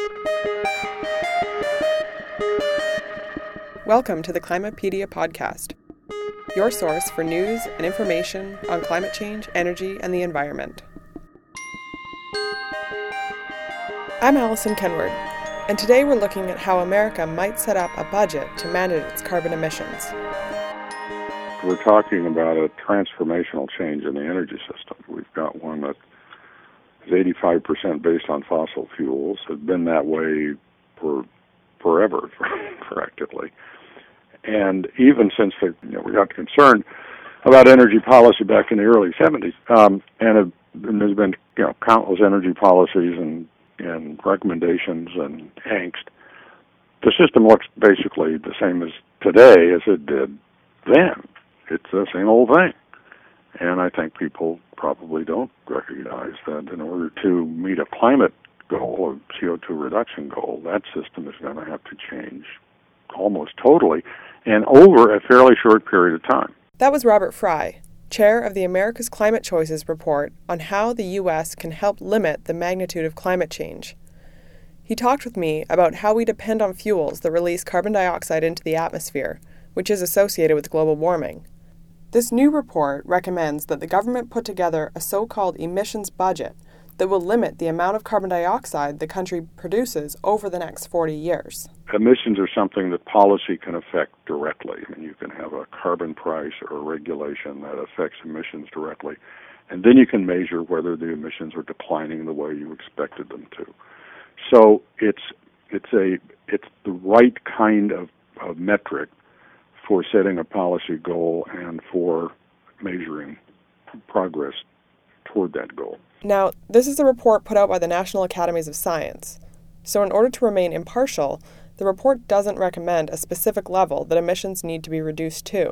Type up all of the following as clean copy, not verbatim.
Welcome to the Climapedia podcast, your source for news and information on climate change, energy, and the environment. I'm Allison Kenward, and today we're looking at how America might set up a budget to manage its carbon emissions. We're talking about a transformational change in the energy system. We've got one that is 85% based on fossil fuels, has been that way for forever, practically. And even since we got concerned about energy policy back in the early 70s, and there's been countless energy policies and recommendations and angst, the system looks basically the same as today as it did then. It's the same old thing. And I think people probably don't recognize that in order to meet a climate goal, a CO2 reduction goal, that system is going to have to change almost totally and over a fairly short period of time. That was Robert Fry, chair of the America's Climate Choices report on how the U.S. can help limit the magnitude of climate change. He talked with me about how we depend on fuels that release carbon dioxide into the atmosphere, which is associated with global warming. This new report recommends that the government put together a so-called emissions budget that will limit the amount of carbon dioxide the country produces over the next 40 years. Emissions are something that policy can affect directly. I mean, you can have a carbon price or a regulation that affects emissions directly, and then you can measure whether the emissions are declining the way you expected them to. So it's the right kind of metric for setting a policy goal and for measuring progress toward that goal. Now, this is a report put out by the National Academies of Science. So in order to remain impartial, the report doesn't recommend a specific level that emissions need to be reduced to.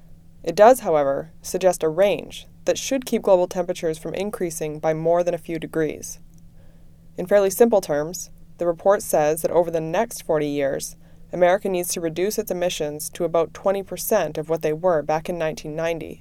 It does, however, suggest a range that should keep global temperatures from increasing by more than a few degrees. In fairly simple terms, the report says that over the next 40 years, America needs to reduce its emissions to about 20% of what they were back in 1990.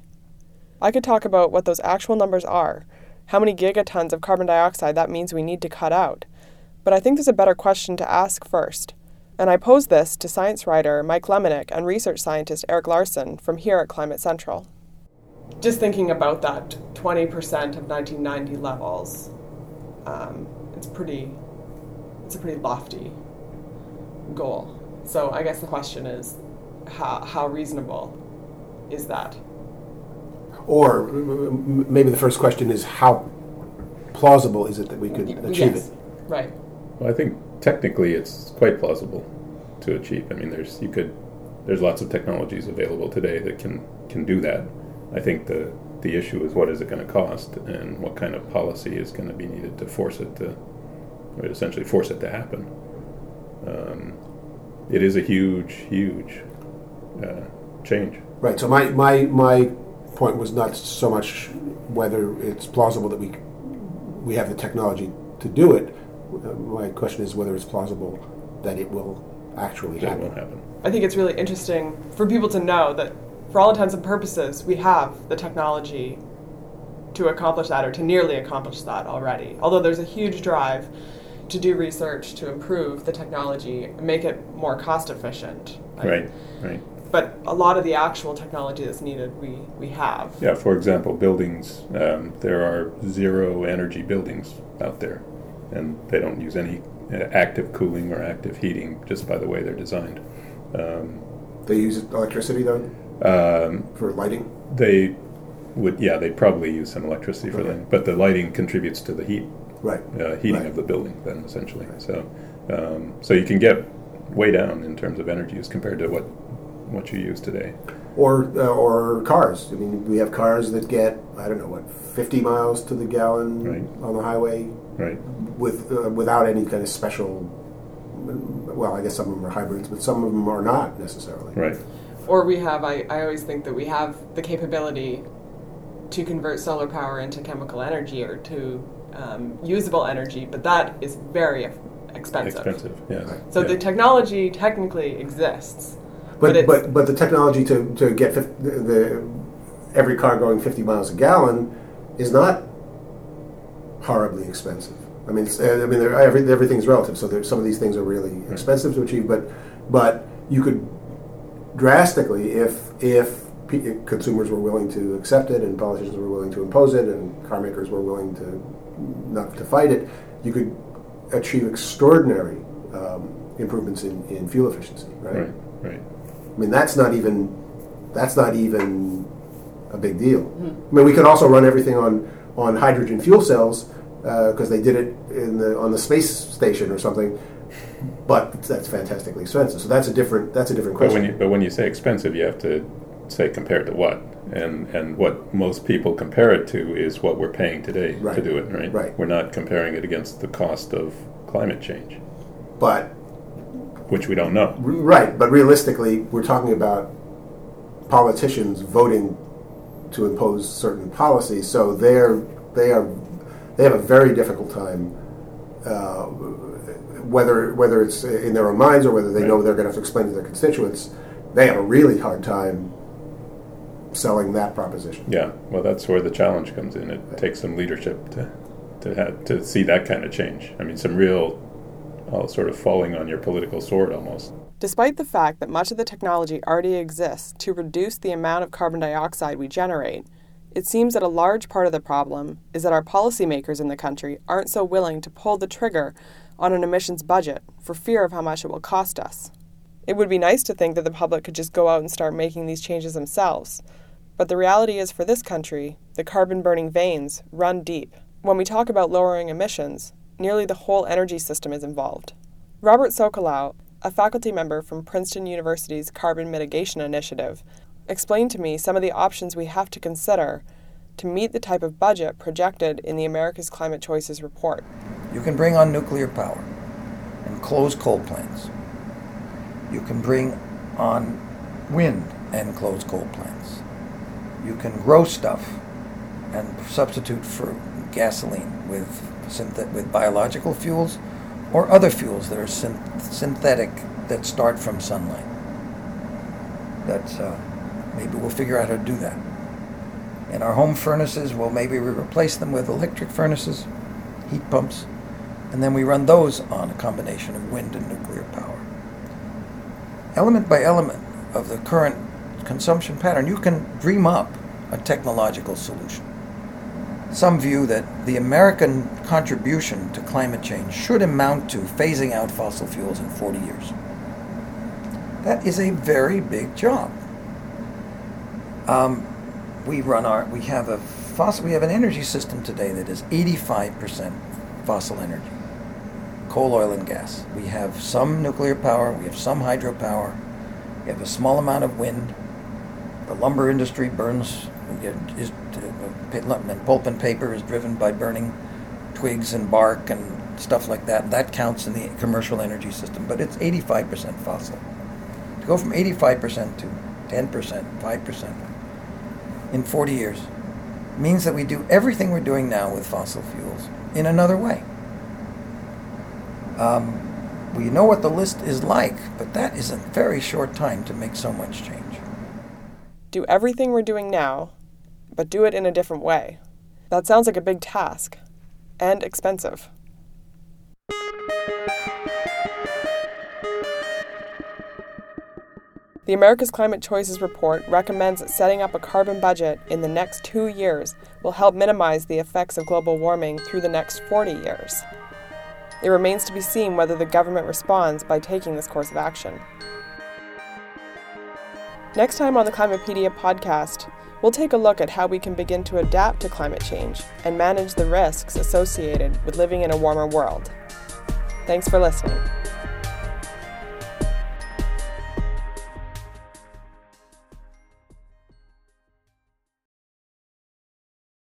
I could talk about what those actual numbers are, how many gigatons of carbon dioxide that means we need to cut out, but I think there's a better question to ask first. And I posed this to science writer Mike Lemonick and research scientist Eric Larson from here at Climate Central. Just thinking about that 20% of 1990 levels, it's a pretty lofty goal. So I guess the question is, how reasonable is that? Or maybe the first question is, how plausible is it that we could achieve it? Right. Well, I think technically it's quite plausible to achieve. I mean, there's lots of technologies available today that can do that. I think the issue is, what is it going to cost, and what kind of policy is going to be needed to essentially force it to happen. It is a huge change. Right. So my point was not so much whether it's plausible that we have the technology to do it. My question is whether it's plausible that it will actually happen. It won't happen. I think it's really interesting for people to know that, for all intents and purposes, we have the technology to accomplish that, or to nearly accomplish that already. Although there's a huge drive to do research to improve the technology and make it more cost efficient. Right. But a lot of the actual technology that's needed, we have. Yeah, for example, buildings. There are zero energy buildings out there, and they don't use any active cooling or active heating just by the way they're designed. They use electricity, though, for lighting? They'd probably use some electricity for lighting, but the lighting contributes to the heating of the building, then, essentially. Right. So you can get way down in terms of energy use compared to what you use today. Or cars. I mean, we have cars that get 50 miles to the gallon on the highway, right? Without any kind of special. Well, I guess some of them are hybrids, but some of them are not necessarily. Right. Or we have. I always think that we have the capability to convert solar power into chemical energy or to usable energy, but that is very expensive. Yes. So the technology technically exists. But the technology to get every car going 50 miles a gallon is not horribly expensive. I mean, everything's relative. So some of these things are really expensive to achieve, but you could drastically, if consumers were willing to accept it, and politicians were willing to impose it, and car makers were willing to not to fight it, you could achieve extraordinary improvements in fuel efficiency. Right. I mean, that's not even a big deal. I mean, we could also run everything on hydrogen fuel cells because they did it on the space station or something. But that's fantastically expensive. So that's a different question. But when you say expensive, you have to say compared to what, and what most people compare it to is what we're paying today to do it. Right. We're not comparing it against the cost of climate change. But which we don't know. Right. But realistically, we're talking about politicians voting to impose certain policies, so they have a very difficult time, whether it's in their own minds or whether they know they're going to have to explain to their constituents. They have a really hard time selling that proposition. Yeah, well, that's where the challenge comes in. It takes some leadership to see that kind of change. I mean, some real sort of falling on your political sword almost. Despite the fact that much of the technology already exists to reduce the amount of carbon dioxide we generate, it seems that a large part of the problem is that our policymakers in the country aren't so willing to pull the trigger on an emissions budget for fear of how much it will cost us. It would be nice to think that the public could just go out and start making these changes themselves, but the reality is for this country, the carbon-burning veins run deep. When we talk about lowering emissions, nearly the whole energy system is involved. Robert Sokolow, a faculty member from Princeton University's Carbon Mitigation Initiative, explained to me some of the options we have to consider to meet the type of budget projected in the America's Climate Choices report. You can bring on nuclear power and close coal plants. You can bring on wind and close coal plants. You can grow stuff and substitute for gasoline with biological fuels or other fuels that are synthetic that start from sunlight. That's maybe we'll figure out how to do that. In our home furnaces, we'll maybe replace them with electric furnaces, heat pumps, and then we run those on a combination of wind and nuclear power. Element by element of the current consumption pattern, you can dream up a technological solution. Some view that the American contribution to climate change should amount to phasing out fossil fuels in 40 years. That is a very big job. We have an energy system today that is 85% fossil energy, coal, oil, and gas. We have some nuclear power, we have some hydropower, we have a small amount of wind. The lumber industry burns, and pulp and paper is driven by burning twigs and bark and stuff like that. That counts in the commercial energy system, but it's 85% fossil. To go from 85% to 10%, 5% in 40 years means that we do everything we're doing now with fossil fuels in another way. We know what the list is like, but that is a very short time to make so much change. Do everything we're doing now, but do it in a different way. That sounds like a big task, and expensive. The America's Climate Choices report recommends that setting up a carbon budget in the next 2 years will help minimize the effects of global warming through the next 40 years. It remains to be seen whether the government responds by taking this course of action. Next time on the Climapedia podcast, we'll take a look at how we can begin to adapt to climate change and manage the risks associated with living in a warmer world. Thanks for listening.